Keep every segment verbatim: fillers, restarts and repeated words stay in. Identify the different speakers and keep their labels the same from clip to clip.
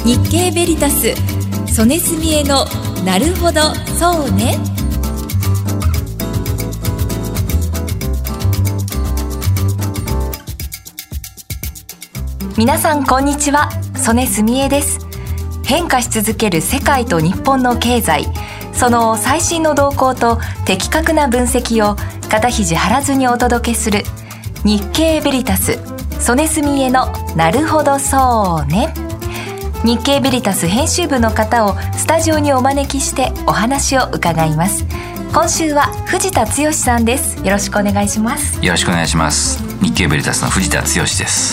Speaker 1: 日経ベリタス曽根澄江のなるほどそうね。
Speaker 2: 皆さんこんにちは、曽根澄江です。変化し続ける世界と日本の経済、その最新の動向と的確な分析を肩肘張らずにお届けする日経ベリタス曽根澄江のなるほどそうね。日経ベリタス編集部の方をスタジオにお招きしてお話を伺います。今週は藤田剛さんです。よろしくお願いします。
Speaker 3: よろしくお願いします。日経ベリタスの藤田剛です。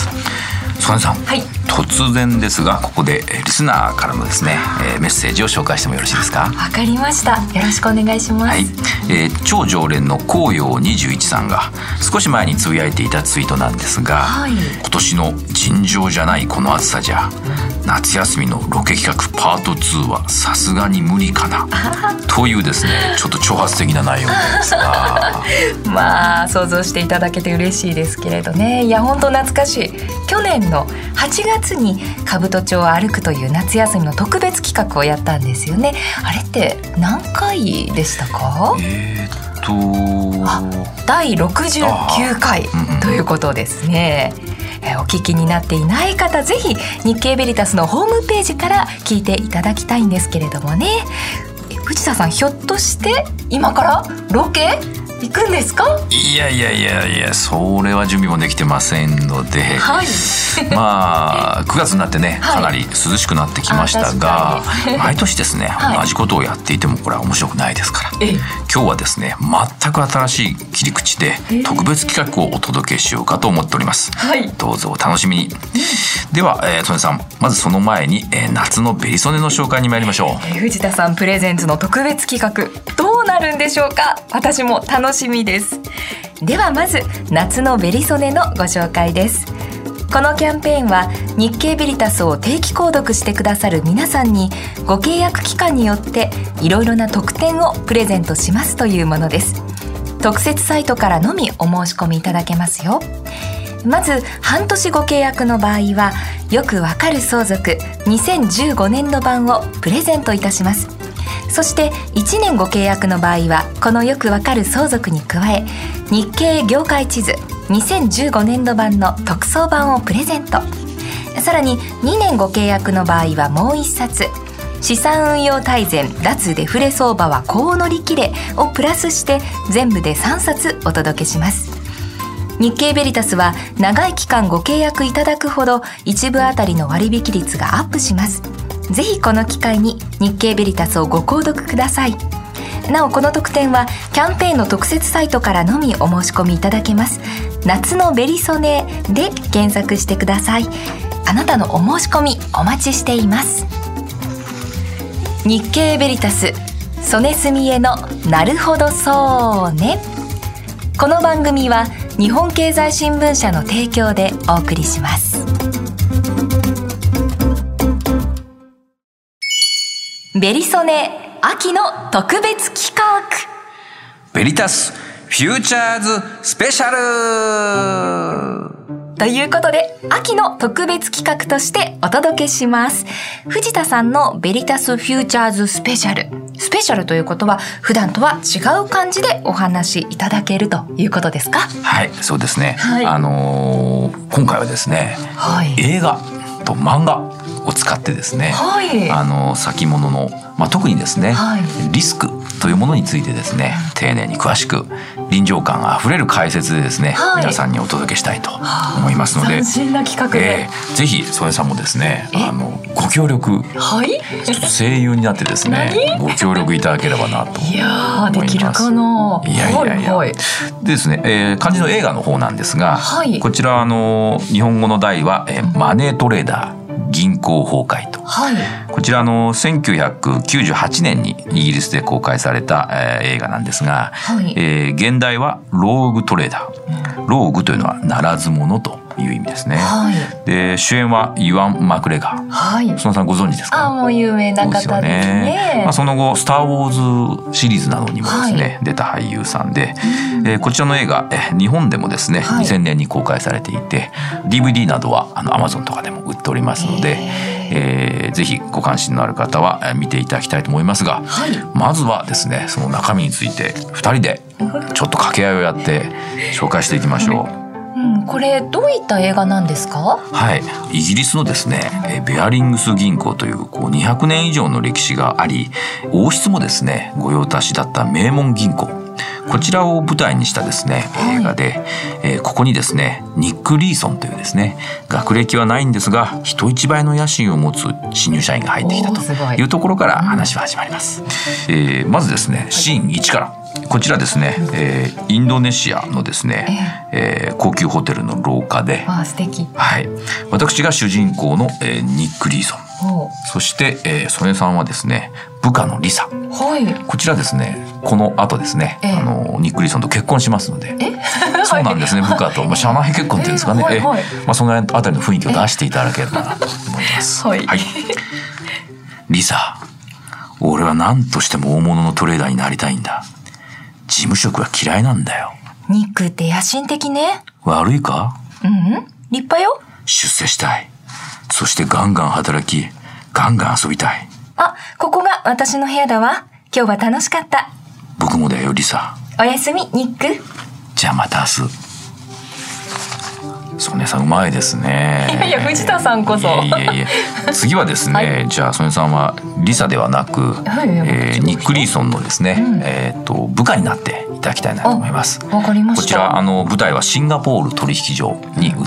Speaker 3: 曽根さん、はい、突然ですがここでリスナーからのですね、えー、メッセージを紹介してもよろしいですか。
Speaker 2: わかりました。よろしくお願いします。はい、
Speaker 3: えー、超常連の紅葉にじゅういちさんが少し前につぶやいていたツイートなんですが、はい、今年の尋常じゃないこの暑さじゃ夏休みのロケ企画パートツーはさすがに無理かなというですね、ちょっと挑発的な内容なんですが
Speaker 2: まあ想像していただけて嬉しいですけれどね。いや本当懐かしい。去年のはちがつに兜町を歩くという夏休みの特別企画をやったんですよね。あれって何回でしたか？
Speaker 3: えーっと
Speaker 2: あだいろくじゅうきゅうかいということですね。えー、お聞きになっていない方、ぜひ日経ベリタスのホームページから聞いていただきたいんですけれどもね。藤田さん、ひょっとして今からロケ行くんですか？
Speaker 3: いやいやいやいや、それは準備もできてませんので、はい、まあくがつになってね、はい、かなり涼しくなってきましたが、毎年ですね、はい、同じことをやっていてもこれは面白くないですから、え今日はですね全く新しい切り口で特別企画をお届けしようかと思っております、はい、どうぞお楽しみに。では、えー、曽根さん、まずその前に、えー、夏のベリソネの紹介に参りましょう。
Speaker 2: えー、藤田さんプレゼンツの特別企画、どうなるんでしょうか。私も楽しみです。ではまず夏のベリソネのご紹介です。このキャンペーンは日経ベリタスを定期購読してくださる皆さんにご契約期間によっていろいろな特典をプレゼントしますというものです。特設サイトからのみお申し込みいただけますよ。まず半年ご契約の場合はよくわかる相続にせんじゅうごねんど版をプレゼントいたします。そしていちねんご契約の場合はこのよくわかる相続に加え日経業界地図にせんじゅうごねんど版の特装版をプレゼント。さらににねんご契約の場合はもういっさつ資産運用大全脱デフレ相場はこう乗り切れをプラスして全部でさんさつお届けします。日経ベリタスは長い期間ご契約いただくほど一部あたりの割引率がアップします。ぜひこの機会に日経ベリタスをご購読ください。なおこの特典はキャンペーンの特設サイトからのみお申し込みいただけます。夏のベリソネで検索してください。あなたのお申し込みお待ちしています。日経ベリタス曽根澄江のなるほどそうね。この番組は日本経済新聞社の提供でお送りします。ベリソネ秋の特別企画、
Speaker 3: ベリタスフューチャーズスペシャル
Speaker 2: ということで秋の特別企画としてお届けします。藤田さんのベリタスフューチャーズスペシャル、スペシャルということは普段とは違う感じでお話いただけるということですか？
Speaker 3: はい、そうですね、はい、あのー、今回はですね、はい、映画と漫画を使ってですね、はい、あの先物の、まあ、特にですね、はい、リスクというものについてですね、丁寧に詳しく臨場感あふれる解説でですね、はい、皆さんにお届けしたいと思いますので、
Speaker 2: 斬新な企画で、
Speaker 3: えー、ぜひ曽根さんもですね、あのご協力、はい、ちょっと声優になってですねご協力いただければなと思います。いや
Speaker 2: できるかな。
Speaker 3: いやいやいや、はい、でですね、えー、漢字の映画の方なんですが、はい、こちらあの日本語の題は、えー、マネートレーダー銀行崩壊と、はい、こちらのせんきゅうひゃくきゅうじゅうはちねんにイギリスで公開された、えー、映画なんですが、はい、えー、現代はローグトレーダー、うん、ローグというのはならず者という意味ですね、はい、で主演はイワン・マクレガー、はい、曽根さんご存知ですか？
Speaker 2: あ、もう有名な方ですね。そうですよね。
Speaker 3: まあ、その後スター・ウォーズシリーズなどにもですね、はい、出た俳優さんで、えー、こちらの映画、えー、日本でもですね、はい、にせんねんに公開されていて ディーブイディー などはあの Amazon とかでも売っておりますので、 えー、ぜひご関心のある方は見ていただきたいと思いますが、はい、まずはですねその中身についてふたりでちょっと掛け合いをやって紹介していきましょう。
Speaker 2: うん、これどういった映画なんですか？
Speaker 3: はい、イギリスのですねベアリングス銀行という、こうにひゃくねん以上の歴史があり、王室もですね御用達だった名門銀行、こちらを舞台にしたですね映画で、はい、えー、ここにですねニック・リーソンというですね学歴はないんですが人一倍の野心を持つ新入社員が入ってきたというところから話は始まります。えー、まずですねシーンいちからこちらですね、えー、インドネシアのですね、えー、高級ホテルの廊下で、
Speaker 2: あ、素敵。
Speaker 3: はい、私が主人公の、えー、ニック・リーソン、そして、えー、曽根さんはですね部下のリサ、はい、こちらですねこの後ですね、えー、あのニック・リーソンと結婚しますので、そうなんですね、部下と、まあ、社内結婚っていうんですかね、えーはいはい、まあ、そのあたりの雰囲気を出していただければなと思います。はい、はい、リサ、俺は何としても大物のトレーダーになりたいんだ。事務職は嫌いなんだよ。
Speaker 2: ニックって野心的ね。
Speaker 3: 悪いか？
Speaker 2: うん、立派よ。
Speaker 3: 出世したい。そしてガンガン働き、ガンガン遊びたい。
Speaker 2: あ、ここが私の部屋だわ。今日は楽しかった。
Speaker 3: 僕もだよ、リサ。
Speaker 2: おやすみ、ニック。
Speaker 3: じゃあまた明日。曽根さんうまいですね。
Speaker 2: いやいや、藤田さんこそ。
Speaker 3: いやいやいや次はですね、はい、じゃあ曽根さんはリサではなく、はい、えー、ニック・リーソンのですね、うん、えー、と部下になっていただきたいなと思います。
Speaker 2: わかりました。
Speaker 3: こちらあの舞台はシンガポール取引所に移って、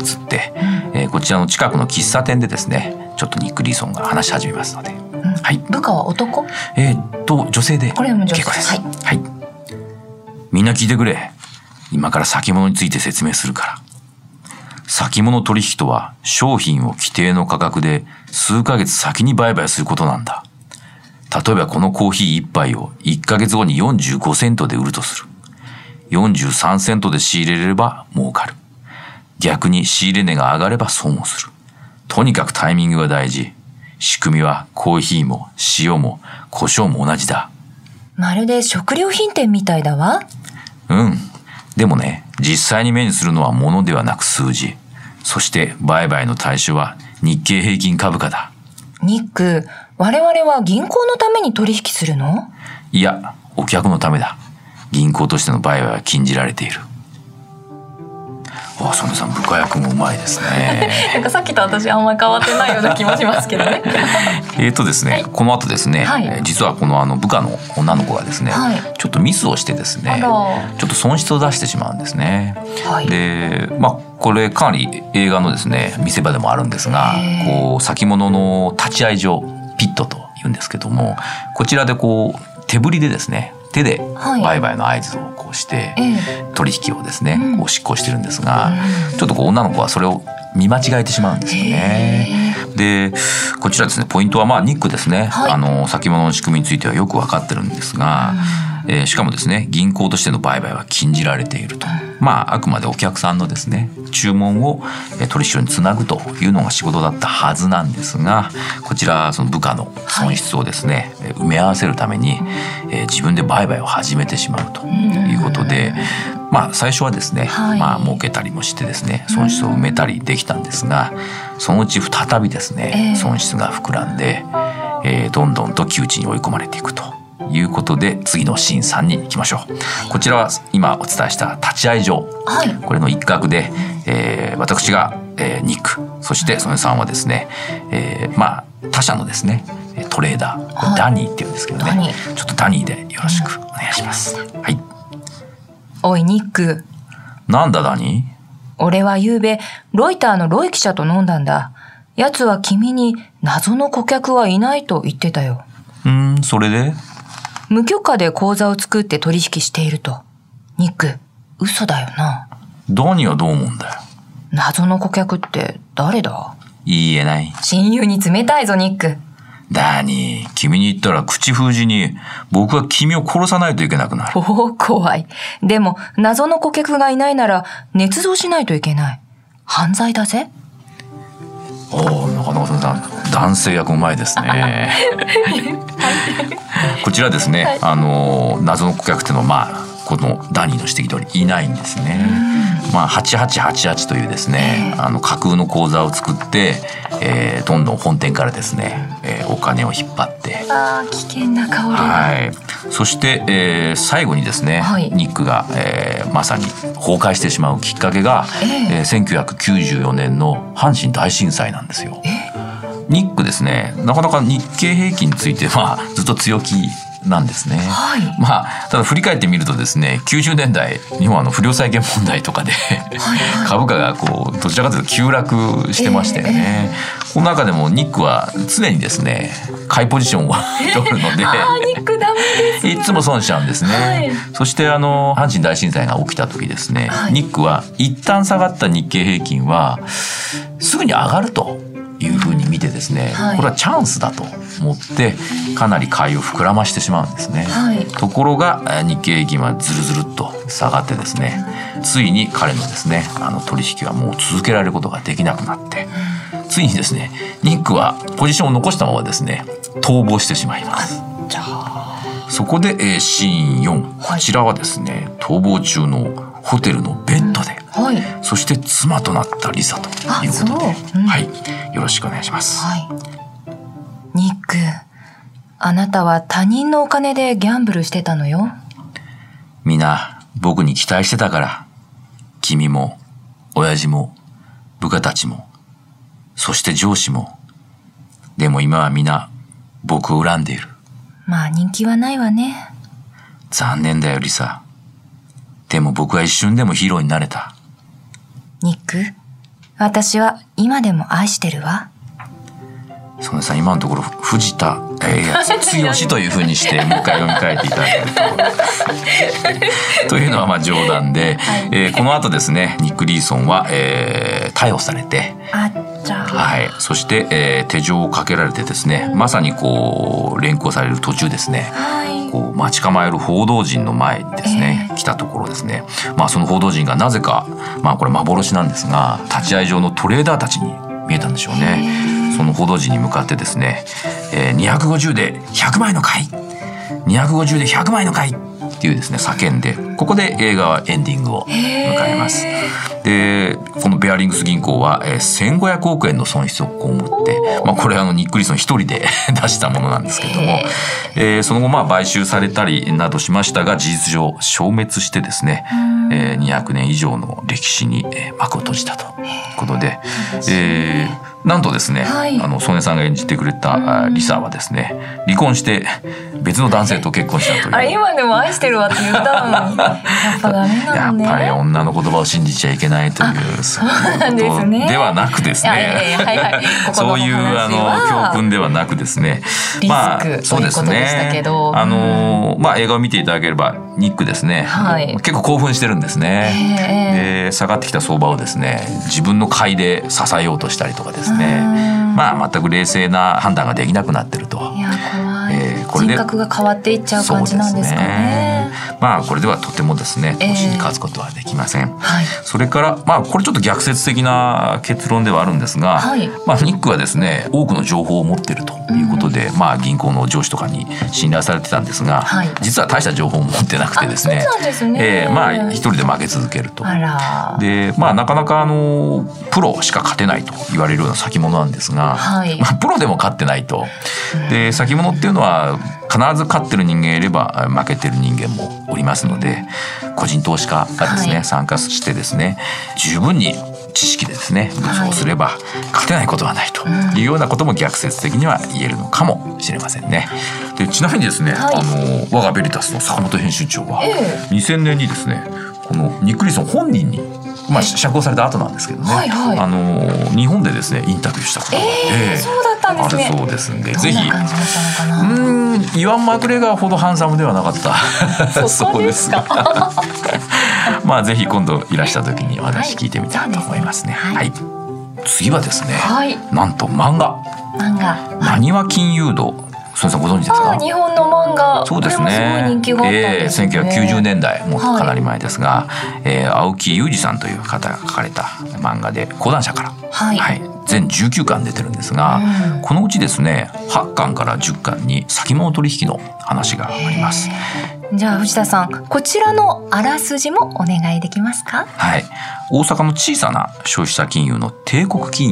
Speaker 3: うん、えー、こちらの近くの喫茶店でですねちょっとニック・リーソンが話し始めますので、うん、はい、
Speaker 2: 部下は男？
Speaker 3: えー、と女性で結構です。はい、はい、みんな聞いてくれ。今から先物について説明するから。先物取引とは商品を規定の価格で数ヶ月先に売買することなんだ。例えばこのコーヒー一杯をいっかげつごによんじゅうごセントで売るとする。よんじゅうさんセントで仕入れれれば儲かる。逆に仕入れ値が上がれば損をする。とにかくタイミングが大事。仕組みはコーヒーも塩も胡椒も同じだ。
Speaker 2: まるで食料品店みたいだわ。
Speaker 3: うん。でもね、実際に目にするのは物ではなく数字。そして売買の対象は日経平均株価だ。
Speaker 2: ニック、我々は銀行のために取引するの？
Speaker 3: いや、お客のためだ。銀行としての売買は禁じられている。あ、曽根さん部下役もうまいですね。
Speaker 2: なんかさっきと私あんまり変わってないような気もしますけどね。
Speaker 3: えっとですね、はい、この後ですね、はい、実はこのあの部下の女の子がですね、はい、ちょっとミスをしてですね、ちょっと損失を出してしまうんですね。はい、で、まあこれかなり映画のですね見せ場でもあるんですが、こう先物の立会所ピットというんですけども、こちらでこう手振りでですね。手で売買の合図をこうして取引をですね、こう執行してるんですが、ちょっとこう女の子はそれを見間違えてしまうんですよね。で、こちらですねポイントはまあニックですね、はい、あの先物の仕組みについてはよく分かってるんですが、えー、しかもですね銀行としての売買は禁じられていると。まああくまでお客さんのですね注文を取引所につなぐというのが仕事だったはずなんですが、こちらその部下の損失をですね、はい、埋め合わせるために、えー、自分で売買を始めてしまうということで、まあ最初はですね、はい、まあ儲けたりもしてですね損失を埋めたりできたんですが、そのうち再びですね損失が膨らんで、えー、どんどんと窮地に追い込まれていくということで、次のシーンさんに行きましょう。こちらは今お伝えした立会所、はい、これの一角で、えー、私が、えー、ニック、そして曽根さんはですね、えー、まあ他社のですねトレーダー、はい、ダニーっていうんですけどね、ちょっとダニーでよろしくお願いします。うん、はい。
Speaker 2: おいニック。
Speaker 3: なんだダニー？
Speaker 2: 俺は昨べロイターのロイ記者と飲んだんだ。奴は君に謎の顧客はいないと言ってたよ。
Speaker 3: うーん、それで？
Speaker 2: 無許可で口座を作って取引していると。ニック、嘘だよな。
Speaker 3: ダニーはどう思うんだよ。
Speaker 2: 謎の顧客って誰だ？
Speaker 3: 言えない。
Speaker 2: 親友に冷たいぞニック。
Speaker 3: ダニー、君に言ったら口封じに僕は君を殺さないといけなくなる。
Speaker 2: おお、怖い。でも謎の顧客がいないなら捏造しないといけない。犯罪だぜ。
Speaker 3: おお、なかなかそんな男性役うまいですね。こちらですね、はい、あの謎の顧客っていうのはまあこのダニーの指摘通りいないんですね。まあはちはちはちはちというですね、あの架空の口座を作って、 えー、どんどん本店からですね、えー、お金を引っ張って、
Speaker 2: あー危険な香り、
Speaker 3: はい、そして、えー、最後にですね、はい、ニックが、えー、まさに崩壊してしまうきっかけが、えーえー、せんきゅうひゃくきゅうじゅうよねんの阪神大震災なんですよ。ニックですね、なかなか日経平均についてはずっと強気なんですね、はい、まあただ振り返ってみるとですね、きゅうじゅうねんだい日本はあの不良債権問題とかではい、はい、株価がこうどちらかというと急落してましたよね、えー、この中でもニックは常にですね買いポジションを取るので、
Speaker 2: あーニックダメですね、
Speaker 3: いつも損しちゃうんですね、はい、そしてあの阪神大震災が起きた時ですね、はい、ニックは一旦下がった日経平均はすぐに上がるというふうに見てですね、はい、これはチャンスだと思ってかなり買いを膨らましてしまうんですね、はい、ところが日経平均はずるずるっと下がってですね、ついに彼のですねあの取引はもう続けられることができなくなって、ついにですねニックはポジションを残したままですね逃亡してしまいます。じゃあそこで、えー、シーンよん、こちらはですね、逃亡中のホテルのベッドで、はい、そして妻となったリサということで、うん、はい、よろしくお願いします、はい、
Speaker 2: ニック、あなたは他人のお金でギャンブルしてたのよ。
Speaker 3: みんな僕に期待してたから、君も親父も部下たちもそして上司も。でも今は皆僕を恨んでいる。
Speaker 2: まあ人気はないわね。
Speaker 3: 残念だよリサ。でも僕は一瞬でもヒーローになれた。
Speaker 2: ニック、私は今でも愛してるわ。
Speaker 3: 曽根さん、今のところ藤田、えー、剛というふうにしてもう一回読み替えていただけるとというのはまあ冗談で、はい、えー、この後ですねニック・リーソンは、えー、逮捕されて、
Speaker 2: あっちゃ、
Speaker 3: はい、そして、えー、手錠をかけられてですね、まさにこう連行される途中ですね、はい、こう待ち構える報道陣の前にですね、えー、来たところですね、まあ、その報道陣がなぜか、まあ、これ幻なんですが立ち会い上のトレーダーたちに見えたんでしょうね。その報道陣に向かってですね、えー、にひゃくごじゅうでひゃくまいの買い、にひゃくごじゅうでひゃくまいの買いっていうですね叫んで、ここで映画はエンディングを迎えます。でこのベアリングス銀行は、えー、せんごひゃくおくえんの損失を被って、まあ、これはあのニック・リーソン一人で出したものなんですけども、えー、その後まあ買収されたりなどしましたが事実上消滅してですね、えー、にひゃくねん以上の歴史に幕を閉じたということで、えーなんとですね、はい、あの曽根さんが演じてくれたリサはですね離婚して別の男性と結婚したという。
Speaker 2: あ、今でも愛してるわって言ったのにやっぱダメなのね。
Speaker 3: やっぱり女の言葉を信じちゃいけないというそういうことではなくですね、そういうあの教訓ではなくですね、
Speaker 2: まあそうですね、
Speaker 3: あのまあ映画を見ていただければニックですね、はい、結構興奮してるんですね。で下がってきた相場をですね自分の買いで支えようとしたりとかですね、まあ全く冷静な判断ができなくなってると。
Speaker 2: いや怖い、えー、これで人格が変わっていっちゃう感じなんですかね。
Speaker 3: まあこれではとてもですね投資に勝つことはできません、えーはい、それからまあこれちょっと逆説的な結論ではあるんですが、はい、まあニックはですね多くの情報を持っているということで、うん、まあ銀行の上司とかに信頼されてたんですが、はい、実は大した情報を持ってなくてですね、
Speaker 2: そうなんですね、
Speaker 3: えー、まあ一人で負け続けると。あらでまあなかなかあのプロしか勝てないと言われるような先物なんですが、はいまあ、プロでも勝ってないと。で先物っていうのは必ず勝ってる人間がいれば負けてる人間もおりますので、個人投資家がですね、はい、参加してですね十分に知識でですね武装すれば勝てないことはないというようなことも逆説的には言えるのかもしれませんね。でちなみにですね、はい、あの我がベリタスの坂本編集長はにせんねんにですねこのニック・リーソン本人にまあ、釈放された後なんですけどね、はいはい、あの日本でですねインタビューしたことがあって、
Speaker 2: えー、そうだったんですね。
Speaker 3: あるそうですんで、ぜひうーんイワン・マクレガーほどハンサムではなかった
Speaker 2: そうですか
Speaker 3: まあぜひ今度いらした時にお話聞いてみたいと思いますね。はい、はい、次はですね、はい、なんと漫画
Speaker 2: 漫画
Speaker 3: なにわ金融道、曽根さんご存知ですか？
Speaker 2: あ、日本の漫画、
Speaker 3: そうですね、
Speaker 2: これもすごい人気があったんですね。
Speaker 3: えー、せんきゅうひゃくきゅうじゅうねんだいもうかなり前ですが、はい、えー、青木裕二さんという方が書かれた漫画で講談社から、はいはい、全じゅうきゅうかん出てるんですが、うん、このうちですねはちかんからじゅっかんに先物取引の話があります。
Speaker 2: じゃあ藤田さん、こちらのあらすじもお願いできますか？
Speaker 3: はい、大阪の小さな消費者金融の帝国金融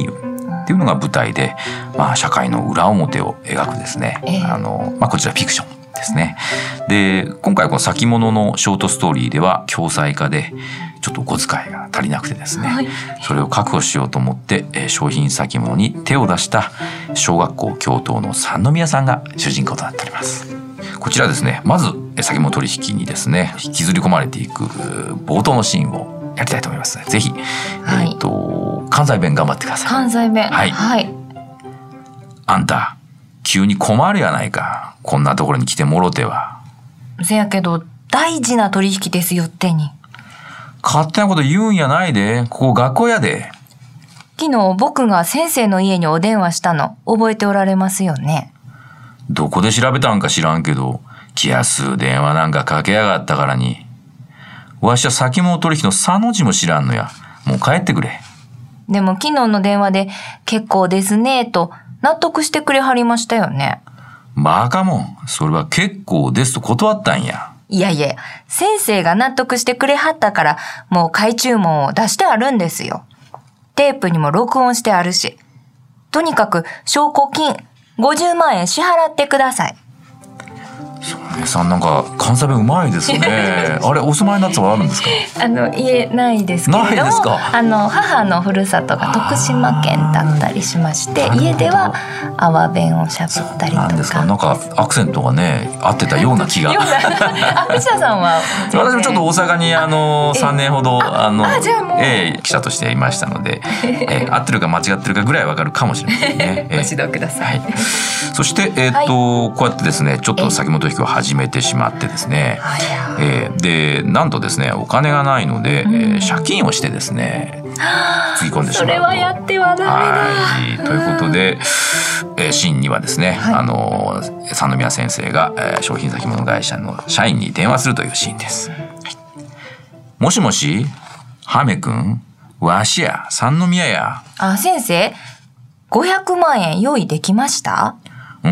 Speaker 3: っていうのが舞台で、まあ、社会の裏表を描くですね、えー、あの、まあ、こちらフィクションですね。で、今回この先物のショートストーリーでは共済化でちょっとお小遣いが足りなくてですね、はい、それを確保しようと思って、えー、商品先物に手を出した小学校教頭の三宮さんが主人公となっております。こちらですね、まず先物取引にですね引きずり込まれていく冒頭のシーンをやりたいと思いますので、ぜひ、はい、えーと関西弁頑張ってください。
Speaker 2: 関西弁、
Speaker 3: はい、
Speaker 2: はい、
Speaker 3: あんた急に困るやないか、こんなところに来てもろては。
Speaker 2: せやけど大事な取引ですよってに。
Speaker 3: 勝手なこと言うんやないで、ここ学校やで。
Speaker 2: 昨日僕が先生の家にお電話したの覚えておられますよね。
Speaker 3: どこで調べたんか知らんけど、気安電話なんかかけやがったからに。わしは先物取引のさの字も知らんのや。もう帰ってくれ。
Speaker 2: でも昨日の電話で結構ですねと納得してくれはりましたよね。
Speaker 3: バカもん、それは結構ですと断ったんや。
Speaker 2: いやいや、先生が納得してくれはったからもう買い注文を出してあるんですよ。テープにも録音してあるし。とにかく証拠金ごじゅうまんえん支払ってください。
Speaker 3: それさんなんか関西弁うまいですね。あれお住まいになったことあるんですか？
Speaker 2: あの家ないですけれども、
Speaker 3: ないですか？
Speaker 2: あの母のふるさとが徳島県だったりしまして、家では阿波弁をしゃべったりとか。
Speaker 3: なんですか？なんかアクセントがね合ってたような気が。
Speaker 2: あ、藤田さんは
Speaker 3: 私もちょっと大阪にあのさんねんほどあのえ記者としていましたので、え合ってるか間違ってるかぐらいわかるかもしれませんね。
Speaker 2: ご指導ください。
Speaker 3: はい、そしてえっとこうやってですねちょっと先物取引を始めてしまってですね、えー、でなんとですねお金がないので、うん、えー、借金をしてですねつぎ込んでしまうと。
Speaker 2: それはやってはダメだ。
Speaker 3: はいということで、えー、シーンにはですね、はい、あの三宮先生が、えー、商品先物会社の社員に電話するというシーンです。はい、もしもし、ハメ君、わしや三宮や。
Speaker 2: あ、先生、ごひゃくまんえん用意できました？
Speaker 3: うん。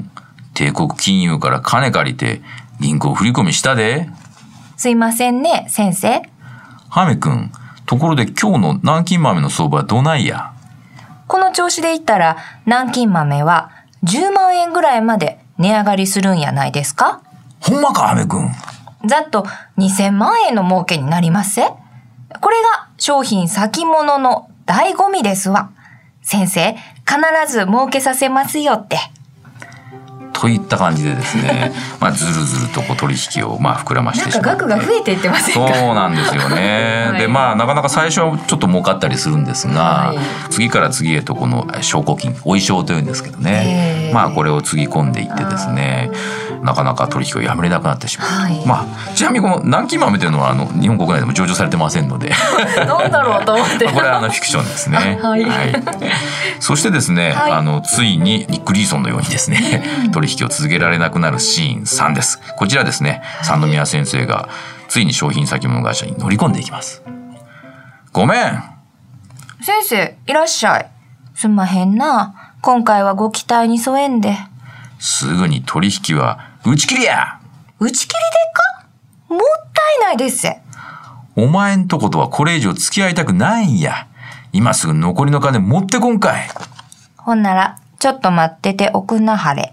Speaker 3: 帝国金融から金借りて銀行振り込みしたで。
Speaker 2: すいませんね、先生。
Speaker 3: ハメ君、ところで今日の南京豆の相場はどないや？
Speaker 2: この調子でいったら南京豆はじゅうまんえんぐらいまで値上がりするんやないですか？
Speaker 3: ほんまか、ハメ君。ざ
Speaker 2: っとにせんまんえんの儲けになりますせ。これが商品先物の醍醐味ですわ。先生、必ず儲けさせますよって。
Speaker 3: といった感じでですね、まあ、ずるずるとこう取引をまあ膨らましてしまって、
Speaker 2: なんか額が増えていってませんか？
Speaker 3: そうなんですよね。はい、でまあなかなか最初はちょっと儲かったりするんですが、はい、次から次へとこの証拠金、お衣装というんですけどね、まあこれをつぎ込んでいってですね、なかなか取引をやめれなくなってしまう。はい、まあちなみにこの南京豆というのはあの日本国内でも上場されてませんので、
Speaker 2: なんだろうと思って。
Speaker 3: これはあのフィクションですね。はいはい、そしてですね、はい、あのついにニック・リーソンのようにですね、取引を続けられなくなるシーンさんです。こちらですね、三宮先生がついに商品先物会社に乗り込んでいきます。ごめん。
Speaker 2: 先生、いらっしゃい。すんまへんな。今回はご期待に添えんで。
Speaker 3: すぐに取引は打ち切りや。
Speaker 2: 打ち切りでか？もったいないですせ。
Speaker 3: お前んとことはこれ以上付き合いたくないんや。今すぐ残りの金持ってこんかい。
Speaker 2: ほんなら、ちょっと待ってておくなはれ。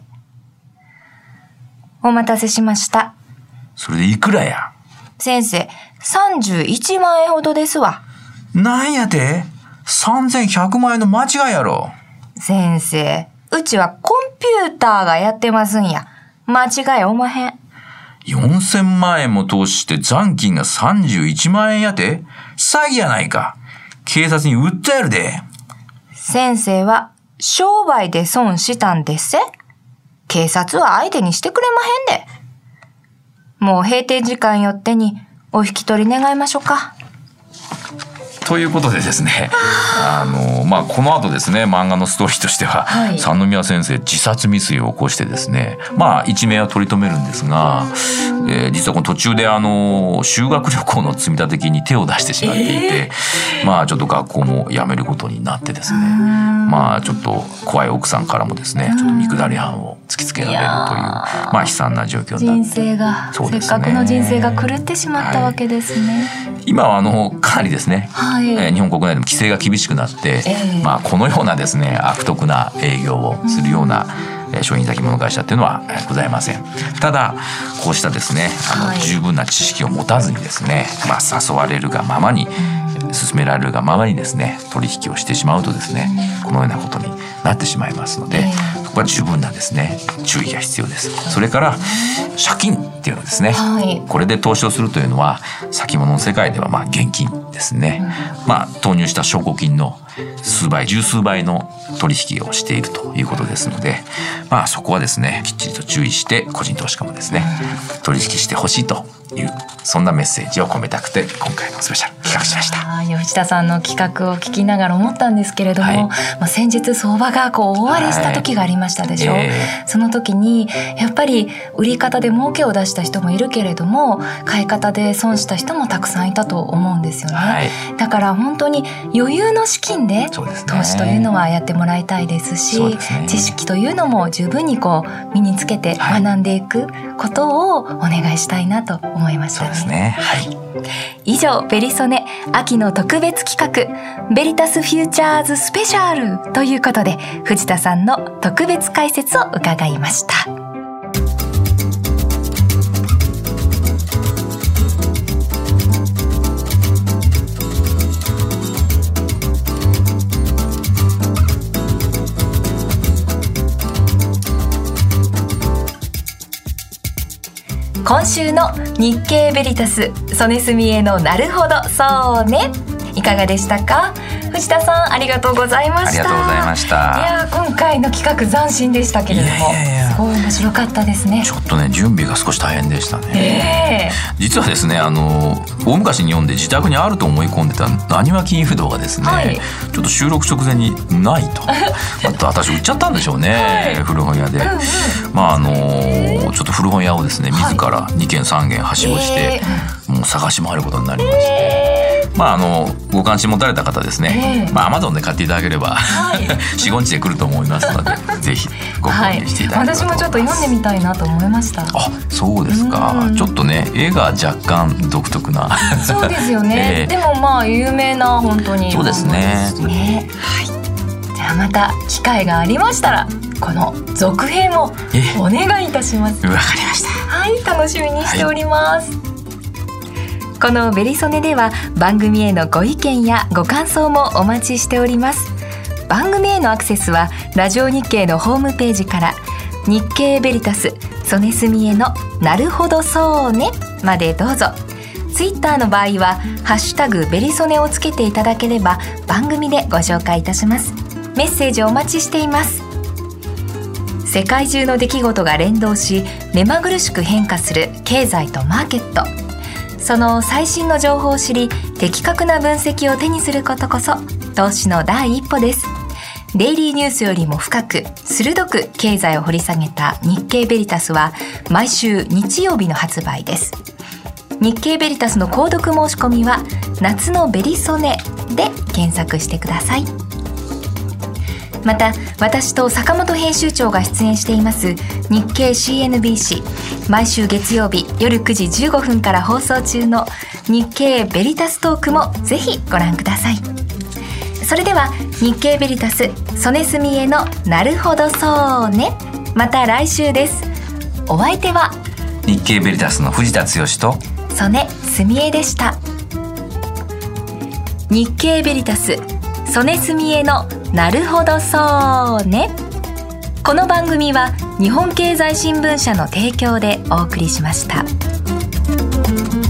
Speaker 2: お待たせしました。
Speaker 3: それでいくらや？
Speaker 2: 先生、さんじゅういちまんえんほどですわ。
Speaker 3: なんやて？さんぜんひゃくまんえんの間違いやろ。
Speaker 2: 先生、うちはコンピューターがやってますんや。間違いおまへん。
Speaker 3: よんせんまんえんも投資して残金がさんじゅういちまんえんやて？詐欺やないか。警察に訴えるで。
Speaker 2: 先生は商売で損したんですせ。警察は相手にしてくれまへんで。もう閉店時間よってにお引き取り願いましょうか。
Speaker 3: ということでですね、あのまあこの後ですね、漫画のストーリーとしては、はい、三宮先生自殺未遂を起こしてですね、まあ一命は取り留めるんですが、えー、実はこの途中であの修学旅行の積立金に手を出してしまっていて、えー、まあちょっと学校も辞めることになってですね、まあちょっと怖い奥さんからもですね、ちょっと見下り班を突きつけられるという、まあ、悲惨な状況になって
Speaker 2: 人生が、ね、せっかくの人生が狂ってしまったわけですね。
Speaker 3: はい、今はあのかなりですね、はい、えー、日本国内でも規制が厳しくなって、えーまあ、このようなですね悪徳な営業をするような、うん、商品先物会社っていうのはございません。ただこうしたですねあの、はい、十分な知識を持たずにですね、まあ、誘われるがままに、うん、勧められるがままにですね取引をしてしまうとですね、うん、このようなことになってしまいますので、えー、そこは十分なですね注意が必要です。それから借金っていうのですね、はい、これで投資をするというのは先物の世界ではまあ現金ですね、うん、まあ投入した証拠金の数倍十数倍の取引をしているということですので、まあそこはですねきっちりと注意して個人投資家もですね取引してほしいというそんなメッセージを込めたくて今回のスペシャル企画しました。
Speaker 2: 吉田さんの企画を聞きながら思ったんですけれども、はい、まあ、先日相場がこう大荒れした時がありましたでしょ、はい、えー、その時にやっぱり売り方で儲けを出した人もいるけれども買い方で損した人もたくさんいたと思うんですよね、はい、だから本当に余裕の資金で投資というのはやってもらいたいですし、そうですね、知識というのも十分にこう身につけて学んでいくことをお願いしたいなと思いましたね。
Speaker 3: そうですね、はい、
Speaker 2: 以上ベリソネ秋の特別企画ベリタスフューチャーズスペシャルということで藤田さんの特別解説を伺いました。今週の日経ベリタス曽根澄江のなるほどそうね、いかがでしたか。藤田さんありがとうございました。
Speaker 3: ありがとうございました。い
Speaker 2: や今回の企画斬新でしたけれども、いやいやいやすごい面白かったですね。
Speaker 3: ちょっとね準備が少し大変でしたね、えー、実はですねあの大昔に読んで自宅にあると思い込んでたなにわ金不動がですね、はい、ちょっと収録直前にないとまた私売っちゃったんでしょうね、はい、古本屋で、うんうん、まああのちょっと古本屋をですね自らにけんさんけんはしごして、えー、もう探し回ることになりまして、えー、まああのご関心持たれた方ですね、えー、まあ Amazon で買っていただければ、はい、よん、ごにちで来ると思いますのでぜひご購入していただければと思います、
Speaker 2: はい、私もちょっと読んでみたいなと思いました。
Speaker 3: あ、そうですか。ちょっとね絵が若干独特な
Speaker 2: そうですよね、えー、でもまあ有名な本当に
Speaker 3: そうですね、
Speaker 2: ね、はい、じゃあまた機会がありましたらこの続編をお願いいたします。
Speaker 3: わかりました。
Speaker 2: はい、楽しみにしております、はい、このベリソネでは番組へのご意見やご感想もお待ちしております。番組へのアクセスはラジオ日経のホームページから日経ベリタス曽根澄江のなるほどそうねまでどうぞ。ツイッターの場合はハッシュタグベリソネをつけていただければ番組でご紹介いたします。メッセージお待ちしています。世界中の出来事が連動し目まぐるしく変化する経済とマーケット、その最新の情報を知り的確な分析を手にすることこそ投資の第一歩です。デイリーニュースよりも深く鋭く経済を掘り下げた日経ベリタスは毎週日曜日の発売です。日経ベリタスの購読申し込みは夏のベリソネで検索してください。また私と坂本編集長が出演しています日経 シーエヌビーシー 毎週月曜日夜くじじゅうごふんから放送中の日経ベリタストークもぜひご覧ください。それでは日経ベリタス曽根澄江のなるほどそうね、また来週です。お相手は
Speaker 3: 日経ベリタスの藤田剛と
Speaker 2: 曽根澄江でした。日経ベリタス曽根澄江のなるほどそうね。この番組は日本経済新聞社の提供でお送りしました。